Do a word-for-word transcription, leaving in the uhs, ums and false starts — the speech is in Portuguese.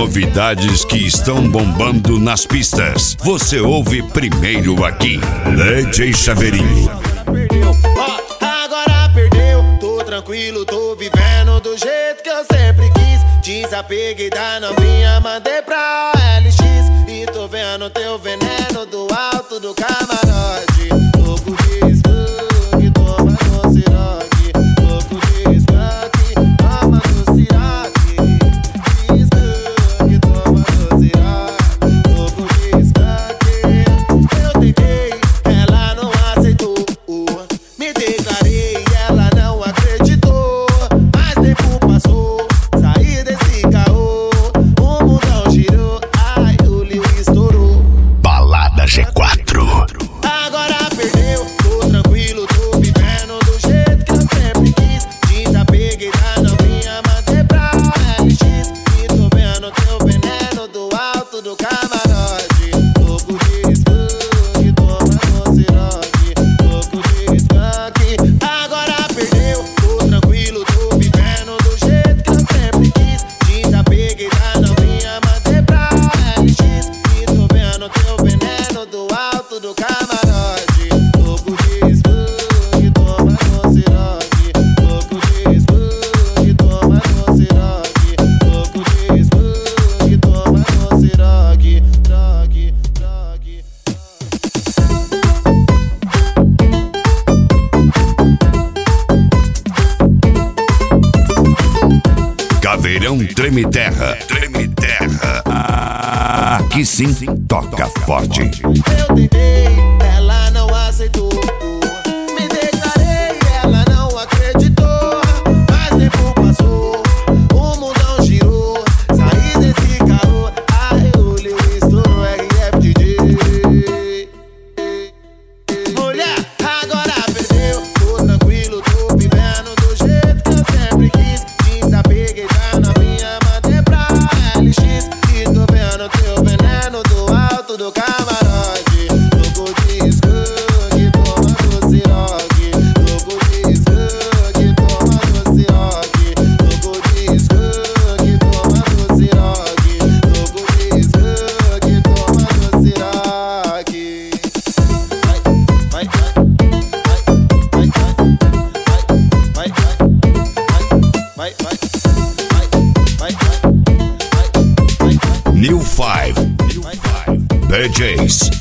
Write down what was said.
novidades que estão bombando nas pistas. Você ouve primeiro aqui. D J Chaveirinho. Agora perdeu, tô tranquilo, tô vivendo do jeito que eu sempre quis. Desapeguei da novinha, mandei pra L X. E tô vendo teu veneno do alto do camarote. Louco de skunk, toma no siroque. Louco de skunk, toma no siroque. De skunk, toma no siroque. Louco de skunk. Eu tentei, ela não aceitou. Me declarei, ela não acreditou. Mas tempo passou, saí desse caô. O mundão girou, ai, o Lil estourou. Balada G quatro. Agora perdeu, tô tranquilo, tô vivendo do jeito que eu sempre quis. Desapeguei da novinha, mandei pra L X. E tô vendo teu veneno do alto do camarote. Louco de skunk, toma no siroque. Louco de skunk. Agora perdeu, tô tranquilo, tô vivendo do jeito que eu sempre quis. Desapeguei da novinha, mandei pra L X. E tô vendo teu veneno do alto do camarote. Louco de skunk, toma no siroque. Louco de skunk, toma no siroque. Louco de skunk, toma no siroque. Drogue, drogue. Caveirão Treme Terra. Treme Terra. Ah, aqui sim toca forte. Eu tentei, ela não aceitou. Me declarei, ela não acreditou. Mas tempo passou, o mundão girou. Saí desse caô, ai, o Lil estourou. R F D J. Mulher, agora perdeu. Tô tranquilo, tô vivendo do jeito que eu sempre quis. Desapeguei da novinha, mandei pra L X. E tô vendo teu veneno do alto do camarote. Louco de skunk, toma no siroque. Louco de skunk, toma no siroque. Louco de skunk, toma no siroque. Louco de skunk, toma no siroque. Vai, vai, vai, vai, vai, vai, vai, vai, vai, vai, vai, vai, vai, vai, vai. New Five. D Js